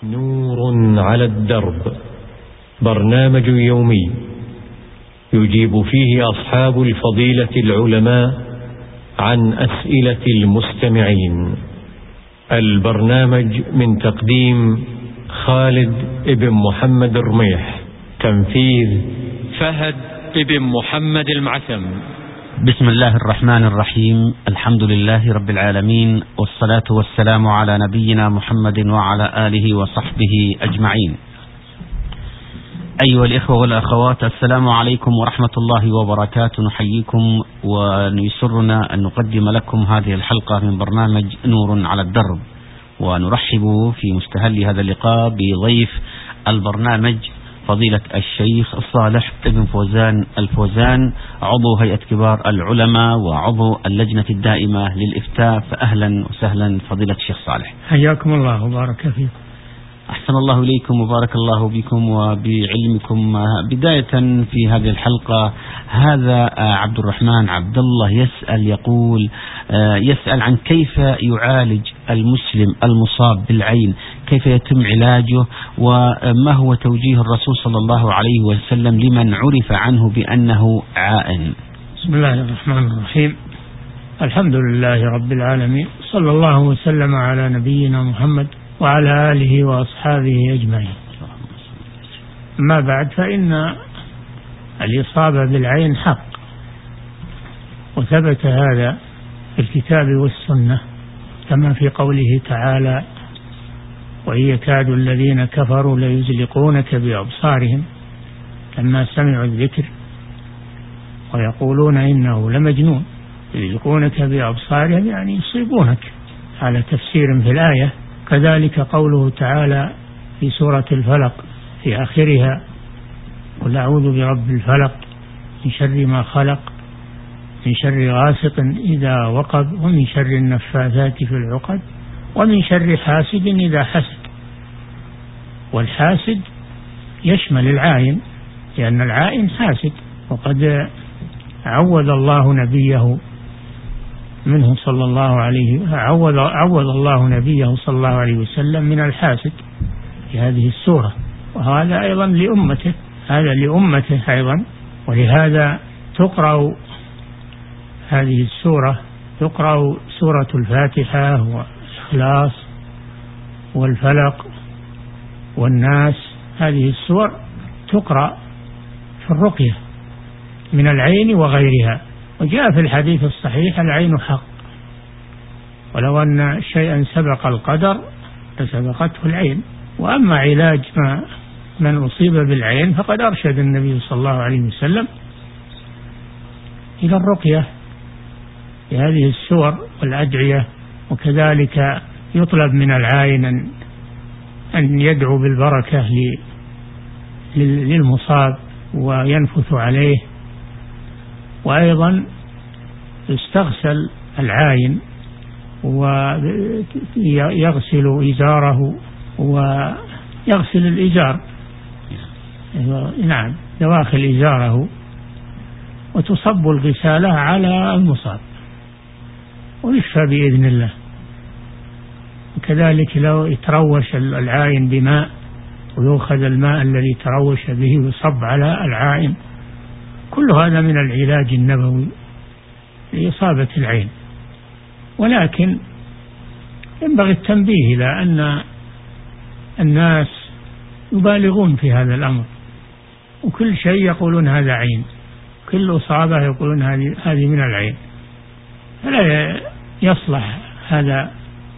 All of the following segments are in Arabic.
نور على الدرب، برنامج يومي يجيب فيه أصحاب الفضيلة العلماء عن أسئلة المستمعين. البرنامج من تقديم خالد ابن محمد الرميح، تنفيذ فهد ابن محمد المعثم. بسم الله الرحمن الرحيم. الحمد لله رب العالمين، والصلاة والسلام على نبينا محمد وعلى آله وصحبه أجمعين. أيها الإخوة والأخوات، السلام عليكم ورحمة الله وبركاته. نحييكم ويسرنا أن نقدم لكم هذه الحلقة من برنامج نور على الدرب، ونرحب في مستهل هذا اللقاء بضيف البرنامج فضيلة الشيخ صالح ابن فوزان الفوزان، عضو هيئة كبار العلماء وعضو اللجنة الدائمة للإفتاء. فأهلا وسهلا فضيلة الشيخ صالح، حياكم الله وبارك فيكم. أحسن الله إليكم وبارك الله بكم وبعلمكم. بداية في هذه الحلقة، هذا عبد الرحمن عبد الله يسأل، يقول يسأل عن كيف يعالج المسلم المصاب بالعين، كيف يتم علاجه، وما هو توجيه الرسول صلى الله عليه وسلم لمن عرف عنه بأنه عائن. بسم الله الرحمن الرحيم. الحمد لله رب العالمين، صلى الله وسلم على نبينا محمد وعلى آله وأصحابه أجمعين. ما بعد، فإن الإصابة بالعين حق، وثبت هذا في الكتاب والسنة، كما في قوله تعالى: وإن يكاد الذين كفروا ليزلقونك بأبصارهم لما سمعوا الذكر ويقولون إنه لمجنون. يزلقونك بأبصارهم يعني يصيبونك، على تفسير في الآية. كذلك قوله تعالى في سورة الفلق في آخرها: قل أعوذ برب الفلق من شر ما خلق من شر غاسق إذا وقب ومن شر النفاثات في العقد ومن شر حاسد إذا حسد. والحاسد يشمل العائن، لأن العائن حاسد، وقد عوض الله نبيه منه صلى الله عليه عوض الله نبيه صلى الله عليه وسلم من الحاسد في هذه السورة، وهذا أيضا لأمته، هذا لأمته أيضا. ولهذا تقرأ هذه السورة، تقرأ سورة الفاتحة والإخلاص والفلق والناس، هذه السور تقرأ في الرقية من العين وغيرها. وجاء في الحديث الصحيح: العين حق، ولو أن شيئا سبق القدر لسبقته العين. وأما علاج من أصيب بالعين، فقد أرشد النبي صلى الله عليه وسلم إلى الرقية بهذه السور والأدعية. وكذلك يطلب من العائن أن يدعو بالبركة للمصاب وينفث عليه. وأيضا يستغسل العائن ويغسل إزاره ويغسل الإزار، نعم، دواخل إزاره، وتصب الغسالة على المصاب ويشفى بإذن الله. وكذلك لو يتروش العائن بماء، ويؤخذ الماء الذي تروش به ويصب على العائن، كل هذا من العلاج النبوي لإصابة العين. ولكن ينبغي التنبيه إلى أن الناس يبالغون في هذا الأمر، وكل شيء يقولون هذا عين، كل إصابة يقولون هذه من العين. فلا يصلح هذا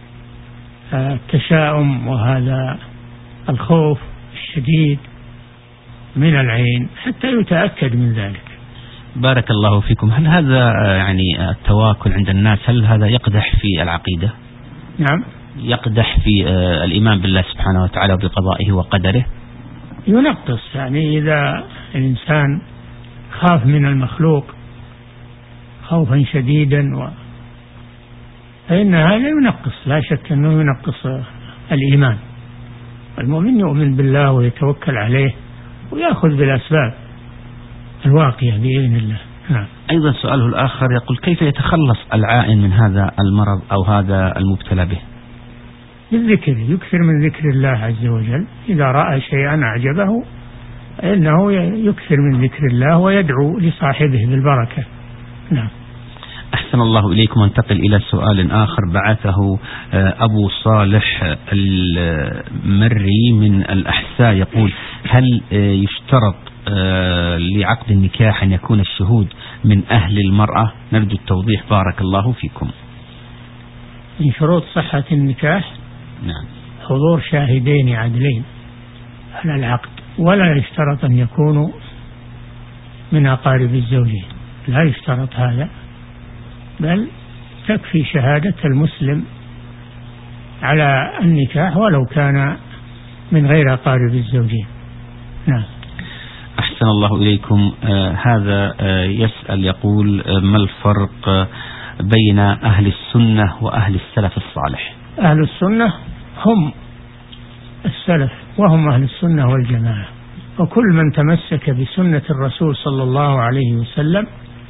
التشاؤم وهذا الخوف الشديد من العين حتى يتأكد من ذلك. بارك الله فيكم. هل هذا يعني التواكل عند الناس، هل هذا يقدح في العقيدة؟ نعم، يقدح في الإيمان بالله سبحانه وتعالى وبقضائه وقدره؟ ينقص، يعني إذا الإنسان خاف من المخلوق خوفا شديدا فإن هذا ينقص، لا شك أنه ينقص الإيمان. المؤمن يؤمن بالله ويتوكل عليه ويأخذ بالأسباب الواقية بإذن الله. نعم. أيضا سؤاله الآخر يقول: كيف يتخلص العائن من هذا المرض أو هذا المبتلى به؟ بالذكر، يكثر من ذكر الله عز وجل. إذا رأى شيئا أعجبه إنه يكثر من ذكر الله ويدعو لصاحبه بالبركة. نعم. أحسن الله إليكم. انتقل إلى سؤال آخر بعثه أبو صالح المري من الأحساء، يقول: هل يشترط لعقد النكاح أن يكون الشهود من أهل المرأة؟ نرجو التوضيح بارك الله فيكم. من شروط صحة النكاح نعم حضور شاهدين عدلين على العقد، ولا يشترط أن يكونوا من أقارب الزوجين، لا يشترط هذا، بل تكفي شهادة المسلم على النكاح ولو كان من غير أقارب الزوجين. نعم. أحسن الله إليكم. هذا يسأل يقول: ما الفرق بين أهل السنة وأهل السلف الصالح؟ أهل السنة هم السلف وهم أهل السنة والجماعة، وكل من تمسك بسنة الرسول صلى الله عليه وسلم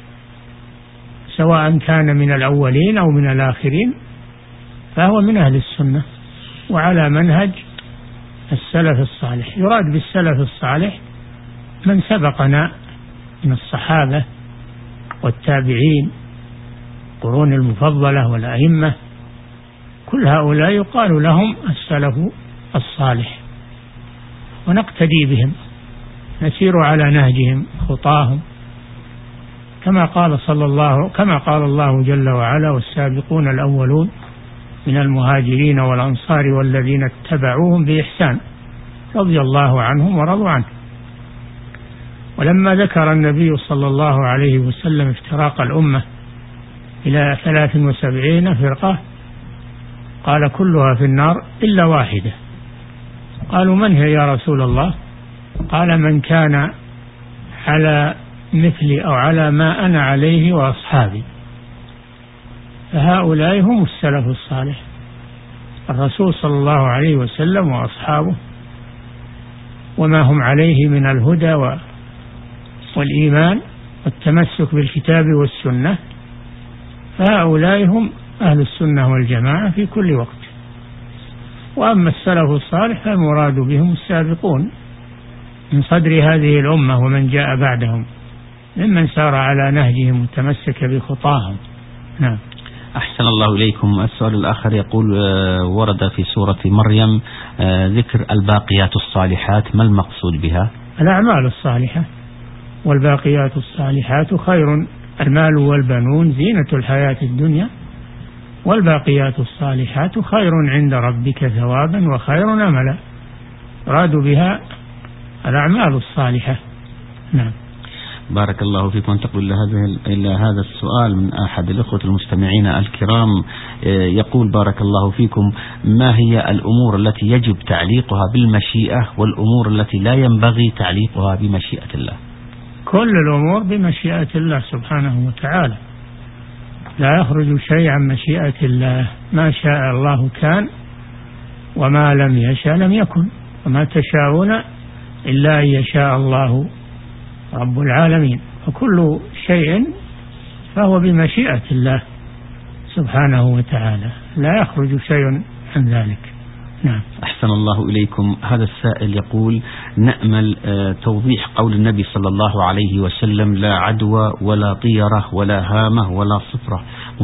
سواء كان من الأولين أو من الآخرين فهو من أهل السنة وعلى منهج السلف الصالح. يراد بالسلف الصالح من سبقنا من الصحابة والتابعين، القرون المفضلة والأئمة، كل هؤلاء يقال لهم السلف الصالح، ونقتدي بهم، نسير على نهجهم خطاهم، كما قال الله جل وعلا: والسابقون الأولون من المهاجرين والأنصار والذين اتبعوهم بإحسان رضي الله عنهم ورضوا عنه. ولما ذكر النبي صلى الله عليه وسلم افتراق الأمة إلى 73 فرقة قال: كلها في النار إلا واحدة. قالوا: من هي يا رسول الله؟ قال: من كان على مثلي أو على ما أنا عليه وأصحابي. فهؤلاء هم السلف الصالح، الرسول صلى الله عليه وسلم وأصحابه وما هم عليه من الهدى والإيمان والتمسك بالكتاب والسنة، فهؤلاء هم أهل السنة والجماعة في كل وقت. وأما السلف الصالح فالمراد بهم السابقون من صدر هذه الأمة ومن جاء بعدهم ممن سار على نهجهم وتمسك بخطاهم. نعم. أحسن الله إليكم. السؤال الآخر يقول: ورد في سورة مريم ذكر الباقيات الصالحات، ما المقصود بها؟ الأعمال الصالحة، والباقيات الصالحات خير، المال والبنون زينة الحياة الدنيا، والباقيات الصالحات خير عند ربك ثوابا وخير أملا. راد بها الأعمال الصالحة. نعم. بارك الله فيكم. انتقل إلى هذا السؤال من أحد الأخوة المستمعين الكرام، يقول: بارك الله فيكم، ما هي الأمور التي يجب تعليقها بالمشيئة والأمور التي لا ينبغي تعليقها بمشيئة الله؟ كل الأمور بمشيئة الله سبحانه وتعالى، لا يخرج شيء عن مشيئة الله، ما شاء الله كان وما لم يشاء لم يكن، وما تشاءون إلا أن يشاء الله رب العالمين. فكل شيء فهو بمشيئة الله سبحانه وتعالى، لا يخرج شيء عن ذلك. نعم. أحسن الله إليكم. هذا السائل يقول: نأمل توضيح قول النبي صلى الله عليه وسلم: لا عدوى ولا طيرة ولا هامة ولا صفرة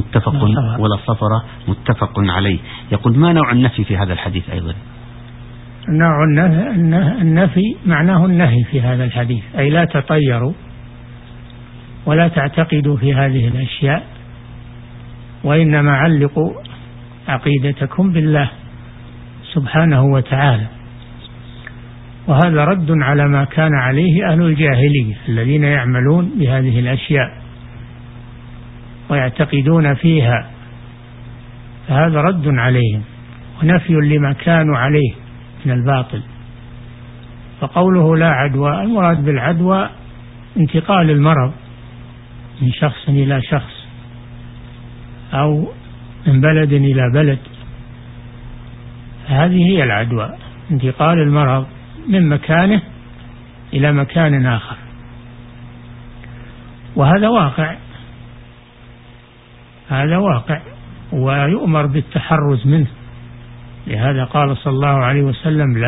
متفق عليه. يقول: ما نوع النفي في هذا الحديث أيضا؟ نوع النفي معناه النهي في هذا الحديث، أي لا تطيروا ولا تعتقدوا في هذه الأشياء، وإنما علقوا عقيدتكم بالله سبحانه وتعالى. وهذا رد على ما كان عليه أهل الجاهلية الذين يعملون بهذه الأشياء ويعتقدون فيها، فهذا رد عليهم ونفي لما كانوا عليه من الباطل. فقوله لا عدوى، المراد بالعدوى انتقال المرض من شخص إلى شخص أو من بلد إلى بلد، هذه هي العدوى، انتقال المرض من مكانه إلى مكان آخر، وهذا واقع ويؤمر بالتحرز منه لهذا قال صلى الله عليه وسلم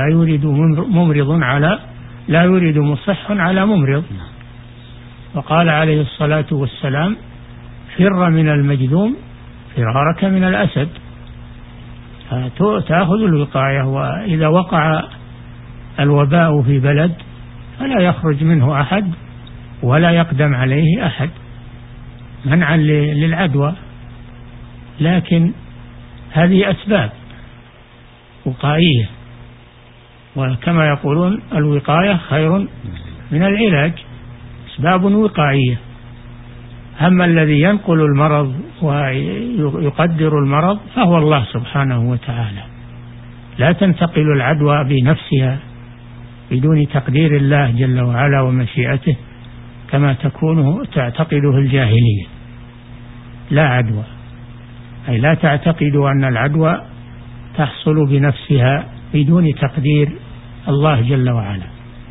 لا يريد مصح على ممرض. وقال عليه الصلاة والسلام فر من المجذوم فرارك من الأسد. تأخذ الوقاية، وإذا وقع الوباء في بلد فلا يخرج منه أحد ولا يقدم عليه أحد منعا للعدوى، لكن هذه أسباب وقائية، وكما يقولون الوقاية خير من العلاج، أسباب وقائية. أما الذي ينقل المرض ويقدر المرض فهو الله سبحانه وتعالى. لا تنتقل العدوى بنفسها بدون تقدير الله جل وعلا ومشيئته كما تعتقده الجاهلية. لا عدوى، أي لا تعتقد أن العدوى تحصل بنفسها بدون تقدير الله جل وعلا.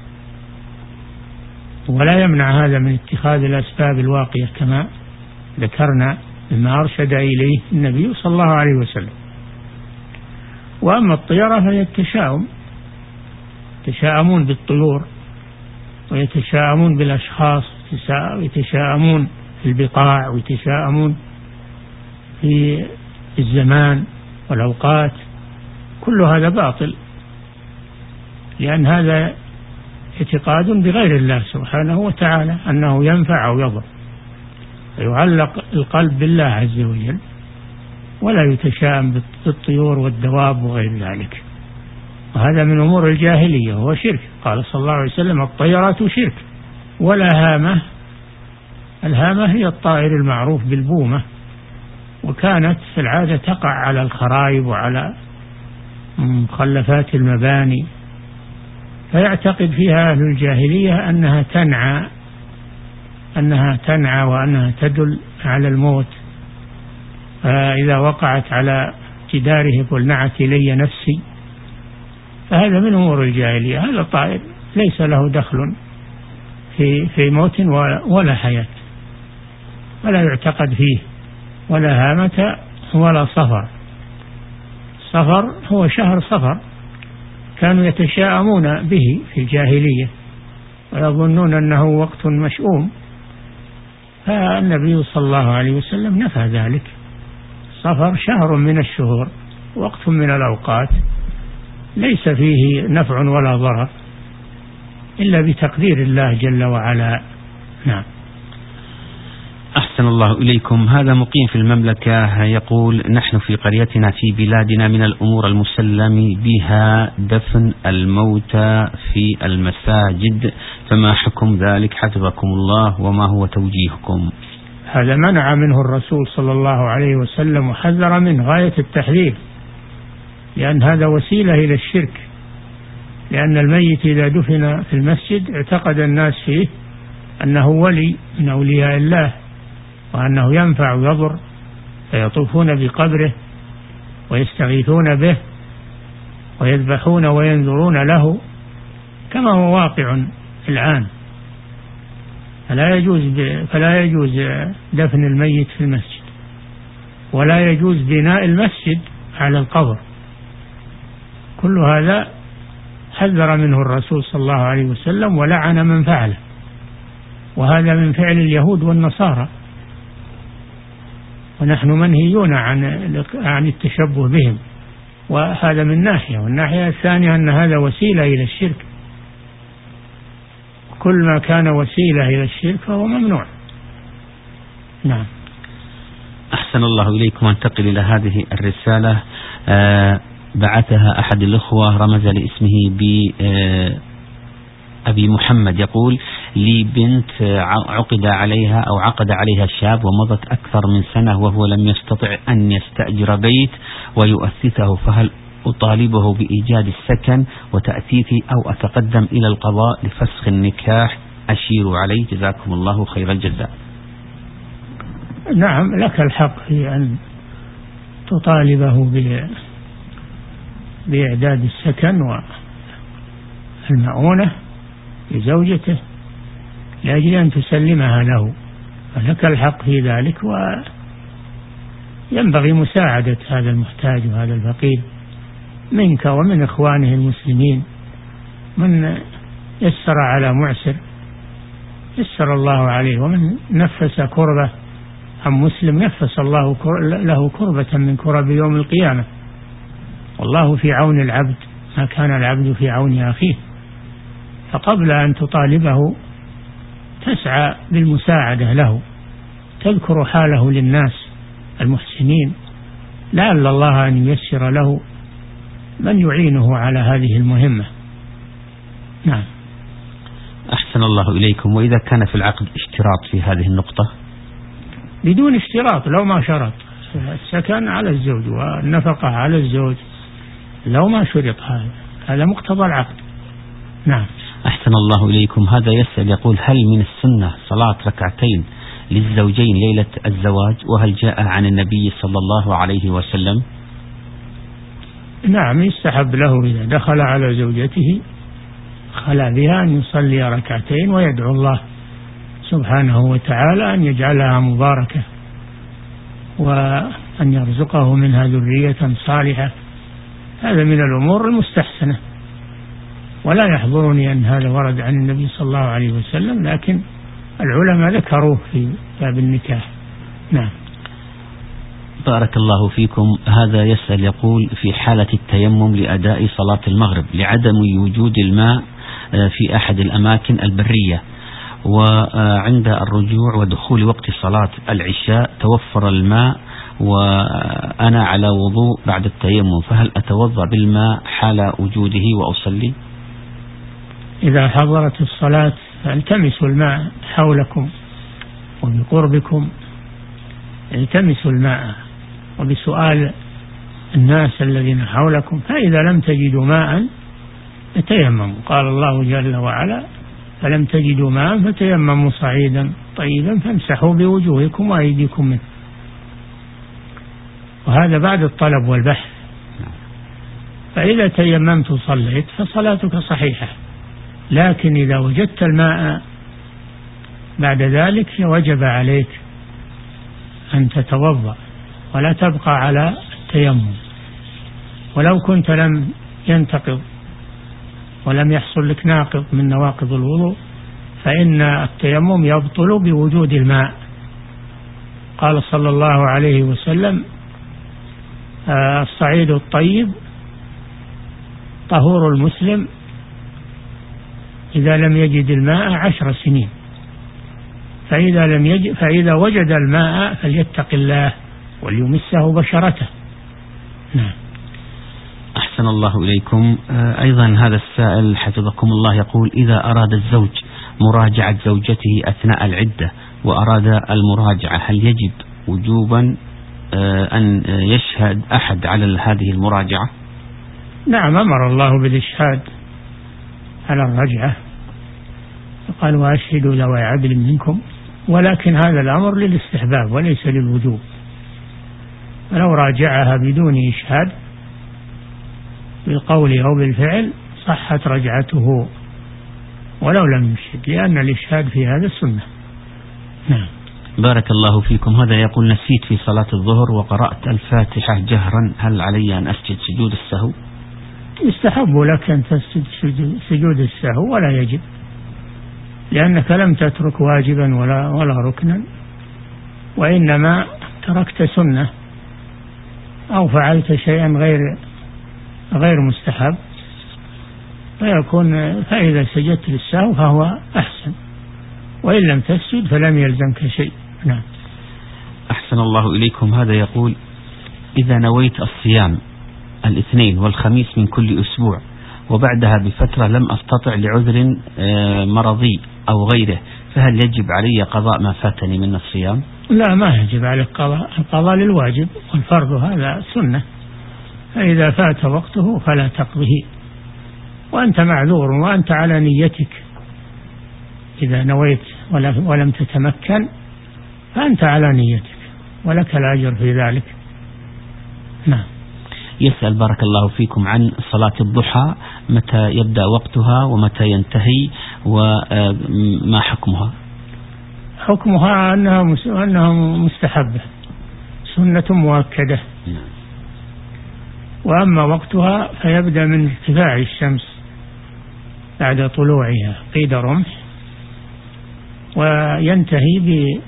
ولا يمنع هذا من اتخاذ الأسباب الواقية كما ذكرنا مما أرشد إليه النبي صلى الله عليه وسلم. وأما الطيرة فهي التشاؤم، يتشاءمون بالطيور ويتشاءمون بالأشخاص، ويتشاءمون في البقاع، ويتشاءمون في الزمان والأوقات. كل هذا باطل، لأن هذا اعتقاد بغير الله سبحانه وتعالى أنه ينفع أو يضر، ويعلق القلب بالله عز وجل، ولا يتشاءم بالطيور والدواب وغير ذلك. وهذا من أمور الجاهلية وهو شرك. قال صلى الله عليه وسلم الطيرات شرك ولا هامة. الهامة هي الطائر المعروف بالبومة، وكانت في العادة تقع على الخرائب وعلى مخلفات المباني، فيعتقد فيها أهل الجاهلية أنها تنعى وأنها تدل على الموت. فإذا وقعت على جداره يقول نعت إلي نفسي، فهذا من أمور الجاهلية. هذا الطائر ليس له دخل في موت ولا حياة، ولا يعتقد فيه ولا هامة ولا صفر. الصفر هو شهر صفر كانوا يتشاءمون به في الجاهلية ويظنون أنه وقت مشؤوم، فالنبي صلى الله عليه وسلم نفى ذلك. صفر شهر من الشهور، وقت من الأوقات ليس فيه نفع ولا ضرر إلا بتقدير الله جل وعلا. نعم. أحسن الله إليكم. هذا مقيم في المملكة يقول نحن في قريتنا في بلادنا من الأمور المسلم بها دفن الموتى في المساجد، فما حكم ذلك حفظكم الله وما هو توجيهكم؟ هذا منع منه الرسول صلى الله عليه وسلم وحذر منه غاية التحذير، لأن هذا وسيلة إلى الشرك. لأن الميت إذا دفن في المسجد اعتقد الناس فيه أنه ولي من أولياء الله وأنه ينفع ويضر، فيطوفون بقبره ويستغيثون به ويذبحون وينذرون له كما هو واقع الآن. فلا يجوز دفن الميت في المسجد، ولا يجوز بناء المسجد على القبر. كل هذا حذر منه الرسول صلى الله عليه وسلم ولعن من فعله، وهذا من فعل اليهود والنصارى، ونحن منهيون عن التشبه بهم. وهذا من ناحية، والناحية الثانية أن هذا وسيلة إلى الشرك. كل ما كان وسيلة إلى الشرك فهو ممنوع. نعم. أحسن الله إليكم. انتقل إلى هذه الرسالة بعثها أحد الأخوة رمز لاسمه أبي محمد، يقول لي بنت عقد عليها شاب ومضت أكثر من سنة وهو لم يستطع أن يستأجر بيت ويؤسسه، فهل أطالبه بإيجاد السكن وتأثيثي أو أتقدم إلى القضاء لفسخ النكاح؟ أشيروا عليه جزاكم الله خير الجزاء. نعم، لك الحق في أن تطالبه بإعداد السكن والمعونة لزوجته لأجل أن تسلمها له، فلك الحق في ذلك، وينبغي مساعدة هذا المحتاج وهذا الفقير منك ومن إخوانه المسلمين. من يسر على معسر يسر الله عليه، ومن نفس كربة عن مسلم نفس الله له كربة من كرب يوم القيامة. والله في عون العبد ما كان العبد في عون أخيه. فقبل أن تطالبه تسعى بالمساعدة له، تذكر حاله للناس المحسنين لعل الله أن ييسر له من يعينه على هذه المهمة. نعم. أحسن الله إليكم. وإذا كان في العقد اشتراط في هذه النقطة؟ بدون اشتراط، لو ما شرط، السكن على الزوج والنفقة على الزوج لو ما شرط، هذا مقتضى العقد. نعم. أحسن الله إليكم. هذا يسأل يقول: هل من السنة صلاة ركعتين للزوجين ليلة الزواج؟ وهل جاء عن النبي صلى الله عليه وسلم؟ نعم، يستحب له إذا دخل على زوجته خلا بها أن يصلي ركعتين ويدعو الله سبحانه وتعالى أن يجعلها مباركة وأن يرزقه منها ذرية صالحة. هذا من الأمور المستحسنة، ولا يحضرني أن هذا ورد عن النبي صلى الله عليه وسلم، لكن العلماء ذكروه في باب النكاح. نعم. بارك الله فيكم. هذا يسأل يقول: في حالة التيمم لأداء صلاة المغرب لعدم وجود الماء في أحد الأماكن البرية، وعند الرجوع ودخول وقت صلاة العشاء توفر الماء وأنا على وضوء بعد التيمم، فهل أتوضأ بالماء حال وجوده وأصلي؟ إذا حضرت الصلاة فالتمسوا الماء حولكم وبقربكم، التمسوا الماء وبسؤال الناس الذين حولكم، فإذا لم تجدوا ماء فتيمموا. قال الله جل وعلا: فلم تجدوا ماء فتيمموا صعيدا طيبا فامسحوا بوجوهكم وأيديكم منه. وهذا بعد الطلب والبحث. فإذا تيممت وصليت فصلاتك صحيحة، لكن إذا وجدت الماء بعد ذلك وجب عليك أن تتوضأ ولا تبقى على التيمم. ولو كنت لم ينتقض ولم يحصل لك ناقض من نواقض الوضوء فإن التيمم يبطل بوجود الماء. قال صلى الله عليه وسلم: الصعيد الطيب طهور المسلم إذا لم يجد الماء 10 سنين، فإذا وجد الماء فليتق الله وليمسه بشرته. نعم. أحسن الله إليكم. أيضا هذا السائل حفظكم الله يقول: إذا أراد الزوج مراجعة زوجته أثناء العدة وأراد المراجعة، هل يجب وجوبا أن يشهد أحد على هذه المراجعة؟ نعم، أمر الله بالإشهاد على الرجعة، قال: وأشهدوا ذوي عدل منكم، ولكن هذا الأمر للاستحباب وليس للوجوب. ولو راجعها بدون إشهاد بالقول أو بالفعل صحت رجعته ولو لم يشهد، لأن الإشهاد في هذا السنة. نعم. بارك الله فيكم. هذا يقول: نسيت في صلاة الظهر وقرأت الفاتحة جهرا، هل علي أن أسجد سجود السهو؟ يستحب لك أن تسجد سجود السهو ولا يجب، لأنك لم تترك واجبا ولا ركنا، وإنما تركت سنة أو فعلت شيئا غير مستحب، فإذا سجدت للسهو فهو أحسن، وإن لم تسجد فلم يلزمك شيء. نعم. أحسن الله إليكم. هذا يقول: إذا نويت الصيام الاثنين والخميس من كل أسبوع وبعدها بفترة لم أستطع لعذر مرضي أو غيره، فهل يجب علي قضاء ما فاتني من الصيام؟ لا، ما يجب عليك قضاء. القضاء للواجب والفرض هذا سنة، فإذا فات وقته فلا تقضه، وأنت معذور وأنت على نيتك. إذا نويت ولم تتمكن فأنت على نيتك ولك الأجر في ذلك. نعم. يسأل بارك الله فيكم عن صلاة الضحى، متى يبدأ وقتها ومتى ينتهي وما حكمها؟ حكمها أنها مستحبة، سنة مؤكدة، وأما وقتها فيبدأ من ارتفاع الشمس بعد طلوعها قيد رمح، وينتهي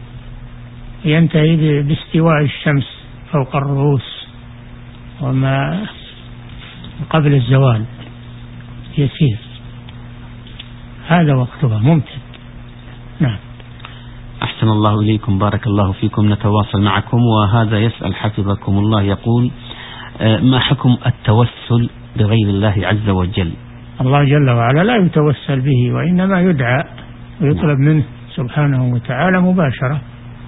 باستواء الشمس فوق الرؤوس وما قبل الزوال يسير، هذا وقتها ممتد. نعم. أحسن الله إليكم، بارك الله فيكم. نتواصل معكم، وهذا يسأل حفظكم الله، يقول ما حكم التوسل بغير الله عز وجل؟ الله جل وعلا لا يتوسل به، وإنما يدعى ويطلب منه سبحانه وتعالى مباشرة.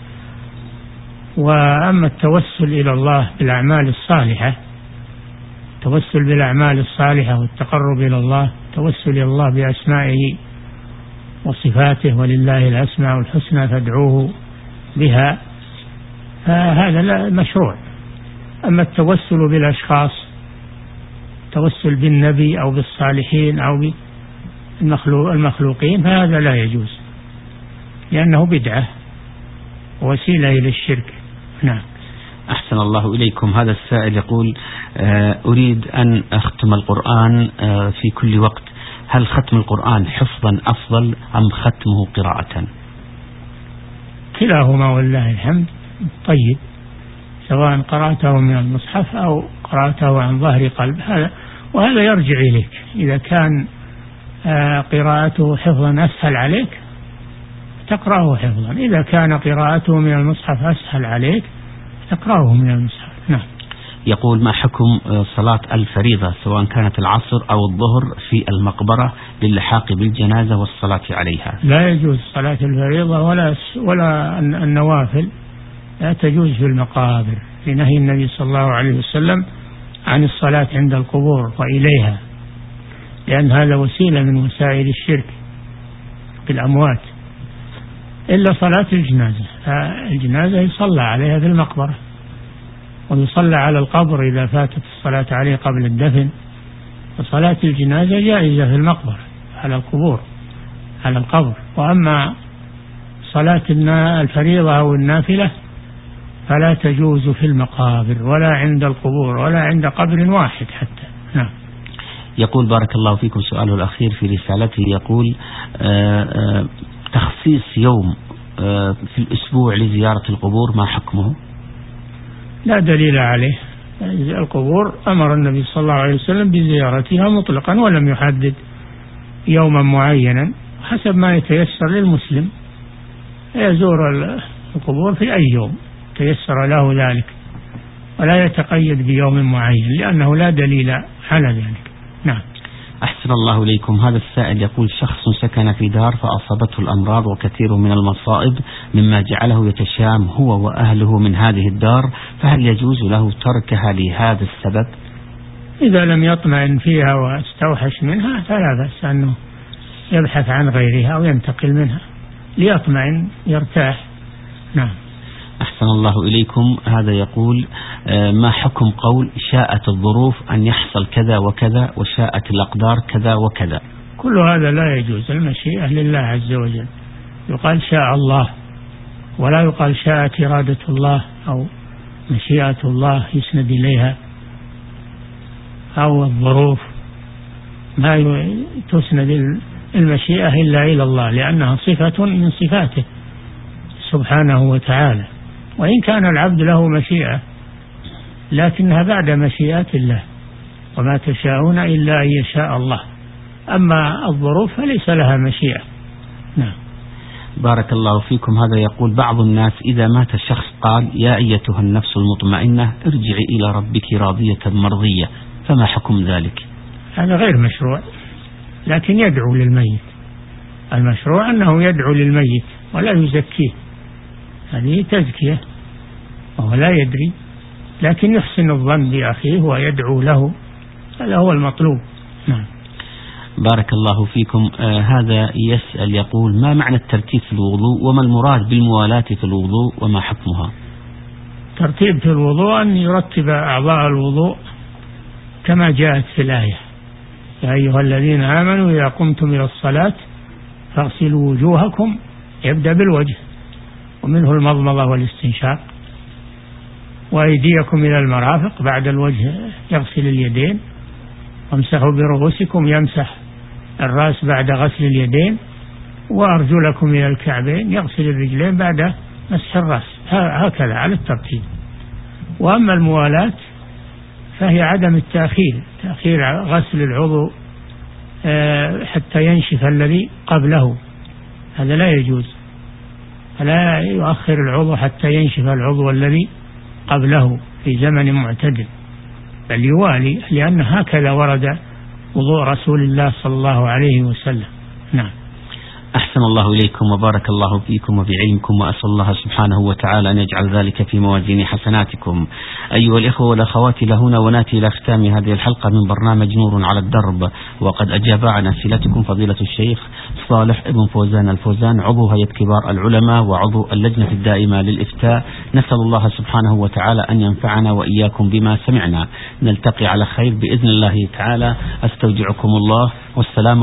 وأما التوسل إلى الله بالأعمال الصالحة، التوسل بالأعمال الصالحة والتقرب إلى الله، التوسل إلى الله بأسمائه وصفاته، ولله الأسماء الحسنى فادعوه بها، فهذا لا مشروع. أما التوسل بالأشخاص، التوسل بالنبي أو بالصالحين أو بالمخلوقين، فهذا لا يجوز، لأنه بدعة ووسيلة إلى الشرك. نعم. أحسن الله إليكم. هذا السائل يقول أريد أن أختم القرآن في كل وقت، هل ختم القرآن حفظا أفضل أم ختمه قراءة؟ كلاهما والله الحمد طيب، سواء قرأته من المصحف أو قرأته عن ظهر قلب، وهذا يرجع إليك. إذا كان قراءته حفظا أسهل عليك تقرأه حفظا، إذا كان قراءته من المصحف أسهل عليك تقرأه من المصحف. نعم. يقول ما حكم صلاة الفريضة سواء كانت العصر أو الظهر في المقبرة للحاق بالجنازة والصلاة عليها؟ لا يجوز صلاة الفريضة ولا النوافل، لا تجوز في المقابر، لنهي النبي صلى الله عليه وسلم عن الصلاة عند القبور وإليها، لأن هذا وسيلة من وسائل الشرك بالأموات، إلا صلاة الجنازة. الجنازة يصلى عليها في المقبرة، ويصلى على القبر إذا فاتت الصلاة عليه قبل الدفن، وصلاة الجنازة جائزة في المقبرة على القبور على القبر. وأما صلاة الفريضة أو النافلة فلا تجوز في المقابر ولا عند القبور ولا عند قبر واحد حتى. نعم. يقول بارك الله فيكم سؤاله الأخير في رسالته، يقول تخصيص يوم في الأسبوع لزيارة القبور ما حكمه؟ لا دليل عليه. القبور أمر النبي صلى الله عليه وسلم بزيارتها مطلقا ولم يحدد يوما معينا، حسب ما يتيسر للمسلم يزور القبور في أي يوم تيسر له ذلك، ولا يتقيد بيوم معين، لأنه لا دليل على ذلك. نعم. أحسن الله إليكم. هذا السائل يقول شخص سكن في دار فأصابته الأمراض وكثير من المصائب مما جعله يتشام هو وأهله من هذه الدار، فهل يجوز له تركها لهذا السبب؟ إذا لم يطمئن فيها واستوحش منها فلا بأس أنه يبحث عن غيرها أو ينتقل منها ليطمئن يرتاح. نعم. أحسن الله إليكم. هذا يقول ما حكم قول شاءت الظروف أن يحصل كذا وكذا وشاءت الأقدار كذا وكذا؟ كل هذا لا يجوز، المشيئة لله عز وجل، يقال شاء الله ولا يقال شاءت إرادة الله أو مشيئة الله يسند إليها، أو الظروف ما تسند المشيئة إلا إلى الله، لأنها صفة من صفاته سبحانه وتعالى، وإن كان العبد له مشيئة لكنها بعد مشيئة الله، وما تشاءون إلا أن يشاء الله. أما الظروف فليس لها مشيئة. نعم. بارك الله فيكم. هذا يقول بعض الناس إذا مات شخص قال يا أيتها النفس المطمئنة ارجعي إلى ربك راضية مرضية، فما حكم ذلك؟ هذا غير مشروع، لكن يدعو للميت. المشروع أنه يدعو للميت ولا يزكيه، هذه تزكية وهو لا يدري، لكن يحسن الظن بأخيه ويدعو له، هذا هو المطلوب. نعم. بارك الله فيكم. هذا يسأل يقول ما معنى الترتيب في الوضوء وما المراد بالموالاة في الوضوء وما حكمها؟ ترتيب في الوضوء أن يرتب أعضاء الوضوء كما جاءت في الآية يا أيها الذين آمنوا إذا قمتم إلى الصلاة فاغسلوا وجوهكم، يبدأ بالوجه ومنه المضمضة والاستنشاق، وأيديكم إلى المرافق، بعد الوجه يغسل اليدين، وامسحوا برؤوسكم، يمسح الرأس بعد غسل اليدين، وأرجلكم إلى الكعبين، يغسل الرجلين بعد مسح الرأس، هكذا على الترتيب. وأما الموالاة فهي عدم التأخير، تأخير غسل العضو حتى ينشف الذي قبله، هذا لا يجوز، فلا يؤخر العضو حتى ينشف العضو الذي قبله في زمن معتدل، بل يوالي، لأن هكذا ورد وضوء رسول الله صلى الله عليه وسلم. نعم. أحسن الله إليكم وبارك الله فيكم وبعلمكم، وأسأل الله سبحانه وتعالى أن يجعل ذلك في موازين حسناتكم. أيها الإخوة والأخوات، لهنا وناتي إلى ختام هذه الحلقة من برنامج نور على الدرب، وقد أجاب عن أسئلتكم فضيلة الشيخ صالح ابن فوزان الفوزان، عضو هيئة كبار العلماء وعضو اللجنة الدائمة للإفتاء. نسأل الله سبحانه وتعالى أن ينفعنا وإياكم بما سمعنا. نلتقي على خير بإذن الله تعالى. أستودعكم الله، والسلام